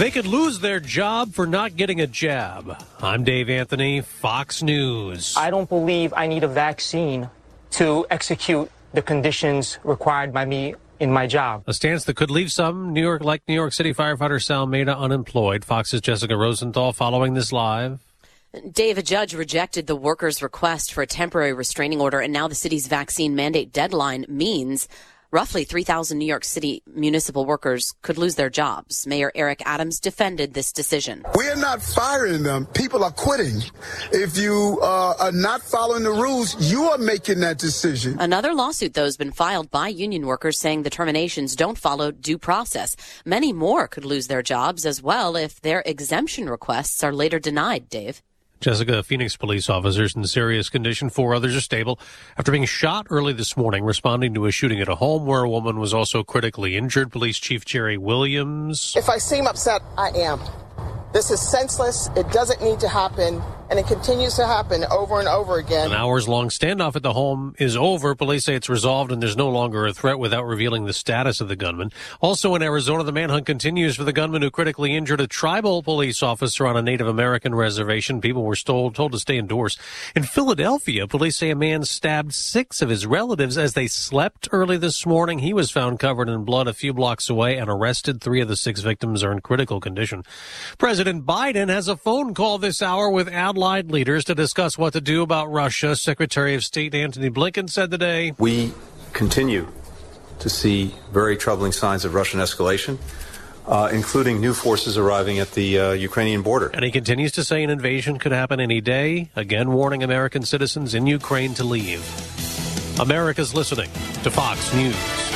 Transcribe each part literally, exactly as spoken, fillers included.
They could lose their job for not getting a jab. I'm Dave Anthony, Fox News. I don't believe I need a vaccine to execute the conditions required by me in my job. A stance that could leave some New York, like New York City firefighter Sal Meda, unemployed. Fox's Jessica Rosenthal following this live. Dave, a judge rejected the workers' request for a temporary restraining order, and now the city's vaccine mandate deadline means roughly three thousand New York City municipal workers could lose their jobs. Mayor Eric Adams defended this decision. We're not firing them. People are quitting. If you uh, are not following the rules, you are making that decision. Another lawsuit, though, has been filed by union workers saying the terminations don't follow due process. Many more could lose their jobs as well if their exemption requests are later denied, Dave. Jessica, Phoenix police officers in serious condition. Four others are stable after being shot early this morning, responding to a shooting at a home where a woman was also critically injured. Police Chief Jerry Williams. If I seem upset, I am. This is senseless. It doesn't need to happen, and it continues to happen over and over again. An hours-long standoff at the home is over. Police say it's resolved and there's no longer a threat without revealing the status of the gunman. Also in Arizona, the manhunt continues for the gunman who critically injured a tribal police officer on a Native American reservation. People were told, told to stay indoors. In Philadelphia, police say a man stabbed six of his relatives as they slept early this morning. He was found covered in blood a few blocks away and arrested. Three of the six victims are in critical condition. President President Biden has a phone call this hour with allied leaders to discuss what to do about Russia. Secretary of State Antony Blinken said today, we continue to see very troubling signs of Russian escalation, uh, including new forces arriving at the uh, Ukrainian border. And he continues to say an invasion could happen any day, again warning American citizens in Ukraine to leave. America's listening to Fox News.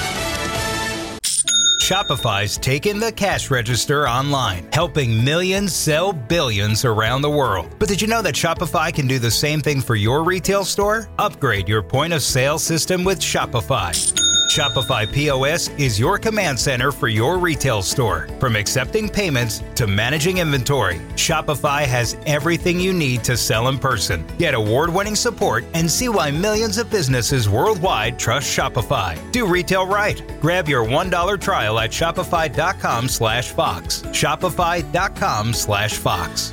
Shopify's taken the cash register online, helping millions sell billions around the world. But did you know that Shopify can do the same thing for your retail store? Upgrade your point of sale system with Shopify. Shopify P O S is your command center for your retail store. From accepting payments to managing inventory, Shopify has everything you need to sell in person. Get award-winning support and see why millions of businesses worldwide trust Shopify. Do retail right. Grab your one dollar trial at shopify.com slash Fox. Shopify.com slash Fox.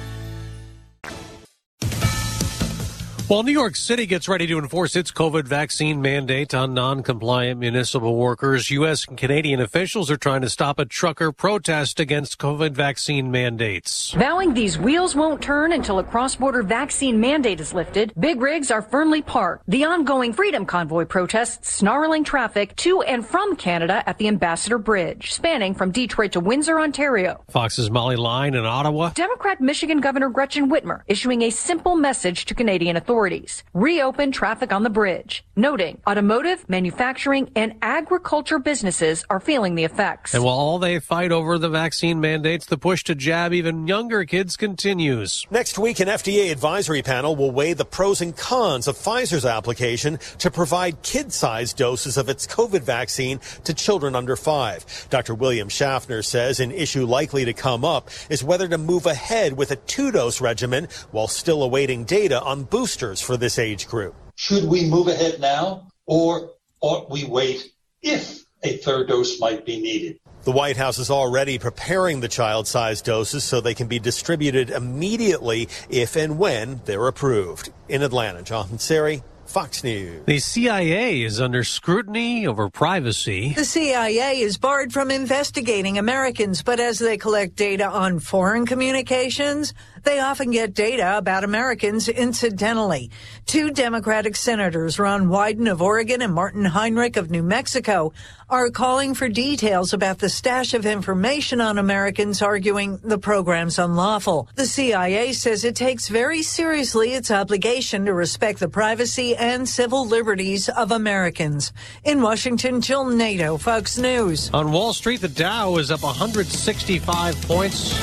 While New York City gets ready to enforce its COVID vaccine mandate on non-compliant municipal workers, U S and Canadian officials are trying to stop a trucker protest against COVID vaccine mandates. Vowing these wheels won't turn until a cross-border vaccine mandate is lifted, big rigs are firmly parked. The ongoing Freedom Convoy protests snarling traffic to and from Canada at the Ambassador Bridge, spanning from Detroit to Windsor, Ontario. Fox's Molly Line in Ottawa. Democrat Michigan Governor Gretchen Whitmer issuing a simple message to Canadian authorities. Reopen traffic on the bridge, noting automotive, manufacturing, and agriculture businesses are feeling the effects. And while all they fight over the vaccine mandates, the push to jab even younger kids continues. Next week, an F D A advisory panel will weigh the pros and cons of Pfizer's application to provide kid-sized doses of its COVID vaccine to children under five. Doctor William Schaffner says an issue likely to come up is whether to move ahead with a two-dose regimen while still awaiting data on boosters for this age group. Should we move ahead now, or ought we wait if a third dose might be needed? The White House is already preparing the child-sized doses so they can be distributed immediately if and when they're approved. In Atlanta, Jonathan Seri, Fox News. The C I A is under scrutiny over privacy. The C I A is barred from investigating Americans, but as they collect data on foreign communications, they often get data about Americans incidentally. Two Democratic senators, Ron Wyden of Oregon and Martin Heinrich of New Mexico, are calling for details about the stash of information on Americans, arguing the program's unlawful. The C I A says it takes very seriously its obligation to respect the privacy and civil liberties of Americans. In Washington, Jill Nato, Fox News. On Wall Street, the Dow is up one hundred sixty-five points.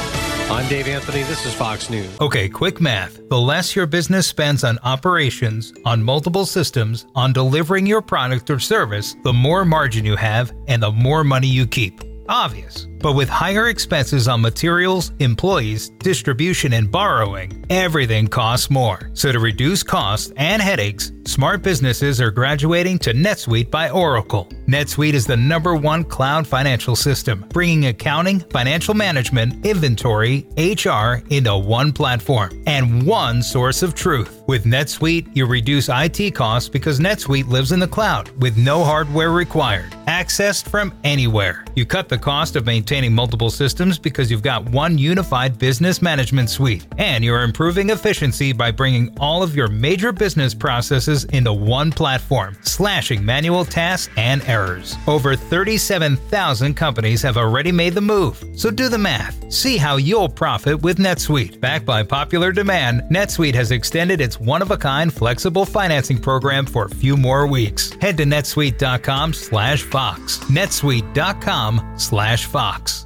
I'm Dave Anthony. This is Fox News. Okay, quick math. The less your business spends on operations, on multiple systems, on delivering your product or service, the more margin you have and the more money you keep. Obvious. But with higher expenses on materials, employees, distribution, and borrowing, everything costs more. So to reduce costs and headaches, smart businesses are graduating to NetSuite by Oracle. NetSuite is the number one cloud financial system, bringing accounting, financial management, inventory, H R into one platform and one source of truth. With NetSuite, you reduce I T costs because NetSuite lives in the cloud with no hardware required, accessed from anywhere. You cut the cost of maintaining multiple systems because you've got one unified business management suite, and you're improving efficiency by bringing all of your major business processes into one platform, slashing manual tasks and errors. Over thirty-seven thousand companies have already made the move, so do the math. See how you'll profit with NetSuite. Backed by popular demand, NetSuite has extended its one-of-a-kind flexible financing program for a few more weeks. Head to netsuite dot com slash Fox. netsuite dot com slash Fox.